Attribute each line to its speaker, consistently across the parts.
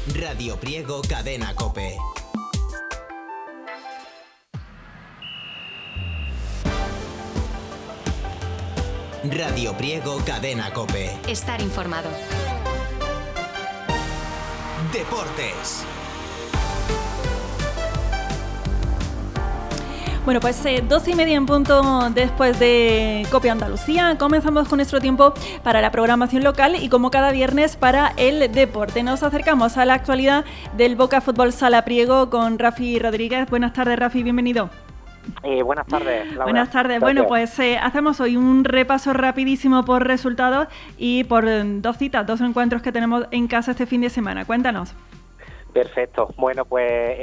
Speaker 1: Radio Priego Cadena COPE. Radio Priego Cadena COPE.
Speaker 2: Estar informado.
Speaker 1: Deportes.
Speaker 3: Bueno, pues 12:30 en punto después de COPE Andalucía. Comenzamos con nuestro tiempo para la programación local y como cada viernes para el deporte. Nos acercamos a la actualidad del Boca Fútbol Sala Priego con Rafi Rodríguez. Buenas tardes, Rafi, bienvenido.
Speaker 4: Buenas tardes, Laura.
Speaker 3: Buenas tardes.
Speaker 4: Gracias.
Speaker 3: Bueno, pues hacemos hoy un repaso rapidísimo por resultados y por dos encuentros que tenemos en casa este fin de semana. Cuéntanos.
Speaker 4: Perfecto. Bueno, pues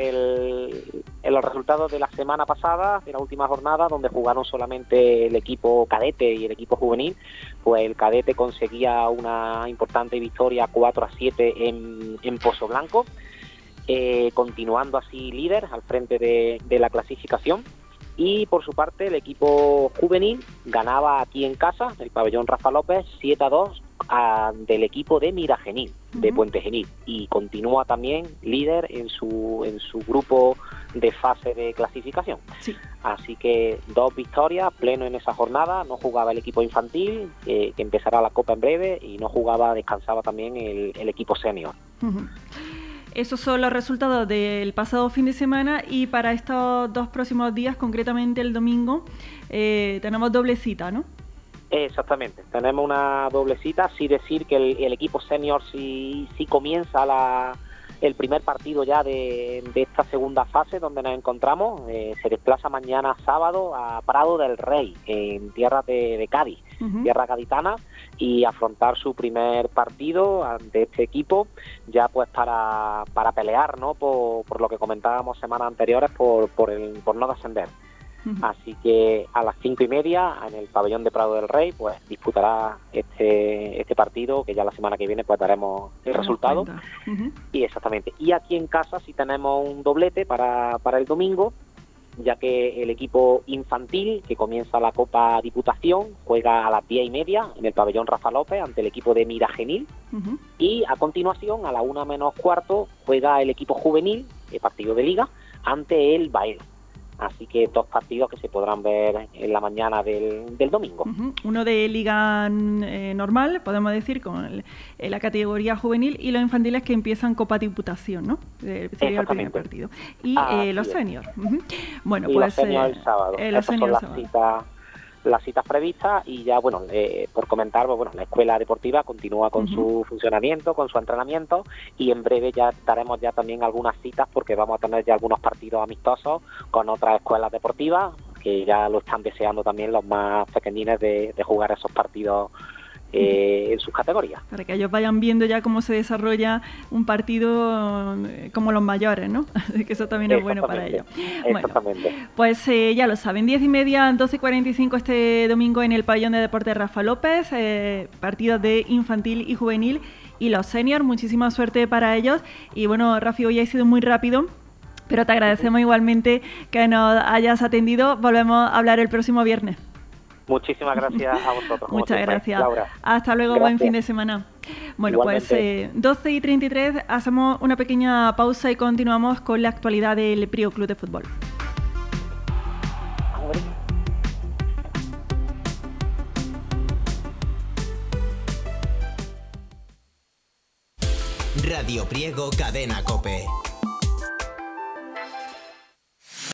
Speaker 4: los resultados de la semana pasada, de la última jornada, donde jugaron solamente el equipo cadete y el equipo juvenil, pues el cadete conseguía una importante victoria 4-7 en Pozo Blanco, continuando así líder al frente de la clasificación. Y por su parte el equipo juvenil ganaba aquí en casa, el pabellón Rafa López, 7-2 del equipo de Miragenil, de Puente Genil, y continúa también líder en su grupo de fase de clasificación. Sí. Así que 2 victorias, pleno en esa jornada. No jugaba el equipo infantil, que empezará la Copa en breve, y descansaba también el equipo senior.
Speaker 3: Esos son los resultados del pasado fin de semana y para estos 2 próximos días, concretamente el domingo, tenemos doble cita, ¿no?
Speaker 4: Exactamente, tenemos una doble cita. Sí decir que el equipo senior sí comienza el primer partido ya de esta segunda fase donde nos encontramos. Se desplaza mañana sábado a Prado del Rey, en tierra de Cádiz, tierra gaditana, y afrontar su primer partido ante este equipo, ya pues para pelear, ¿no? Por lo que comentábamos semanas anteriores, por no descender. Así que a las 5:30 en el pabellón de Prado del Rey pues disputará este partido, que ya la semana que viene pues daremos el resultado. Y exactamente. Y aquí en casa sí tenemos un doblete para el domingo, ya que el equipo infantil, que comienza la Copa Diputación, juega a las 10:30 en el pabellón Rafa López ante el equipo de Miragenil. Y a continuación, a la 1 menos cuarto, juega el equipo juvenil, el partido de liga, ante el Bael. Así que 2 partidos que se podrán ver en la mañana del domingo.
Speaker 3: Uno de liga normal, podemos decir, con la categoría juvenil, y los infantiles que empiezan Copa Diputación, ¿no? Sería el primer partido. Y los seniors. Bueno, y pues
Speaker 4: los seniors el sábado. Esas son las citas previstas. Y ya, bueno, por comentar, pues, bueno, la escuela deportiva continúa con su funcionamiento, con su entrenamiento, y en breve ya daremos ya también algunas citas, porque vamos a tener ya algunos partidos amistosos con otras escuelas deportivas que ya lo están deseando también los más pequeñitos de jugar esos partidos en sus categorías. Para
Speaker 3: que ellos vayan viendo ya cómo se desarrolla un partido como los mayores, ¿no? Que eso también es bueno para ellos.
Speaker 4: Exactamente.
Speaker 3: Bueno, pues ya lo saben, 10:30, 12:45 este domingo en el pabellón de deportes Rafa López, partidos de infantil y juvenil y los seniors. Muchísima suerte para ellos. Y bueno, Rafi, hoy ha sido muy rápido, pero te agradecemos igualmente que nos hayas atendido. Volvemos a hablar el próximo viernes.
Speaker 4: Muchísimas gracias a vosotros.
Speaker 3: Muchas gracias.
Speaker 4: Laura.
Speaker 3: Hasta luego, gracias. Buen fin de semana. Bueno, igualmente. Pues 12:33, hacemos una pequeña pausa y continuamos con la actualidad del Priego Club de Fútbol.
Speaker 1: Radio Priego Cadena COPE.